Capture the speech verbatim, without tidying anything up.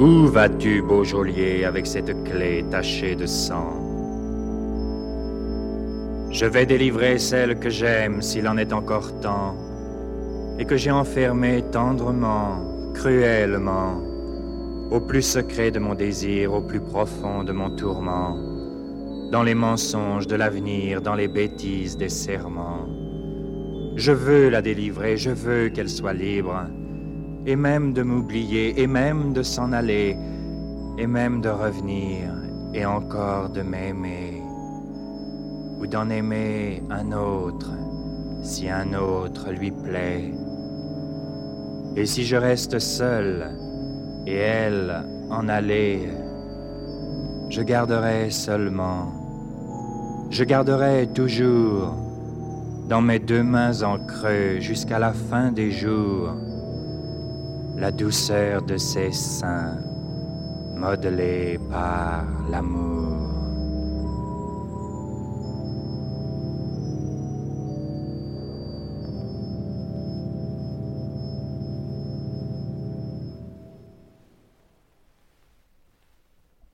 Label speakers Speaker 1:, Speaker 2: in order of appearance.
Speaker 1: Où vas-tu, beau geôlier, avec cette clé tachée de sang? Je vais délivrer celle que j'aime s'il en est encore temps, et que j'ai enfermée tendrement, cruellement, au plus secret de mon désir, au plus profond de mon tourment, dans les mensonges de l'avenir, dans les bêtises des serments. Je veux la délivrer, je veux qu'elle soit libre, et même de m'oublier, et même de s'en aller, et même de revenir, et encore de m'aimer, ou d'en aimer un autre, si un autre lui plaît. Et si je reste seul, et elle en aller, je garderai seulement, je garderai toujours, dans mes deux mains en creux, jusqu'à la fin des jours, la douceur de ses seins, modelée par l'amour.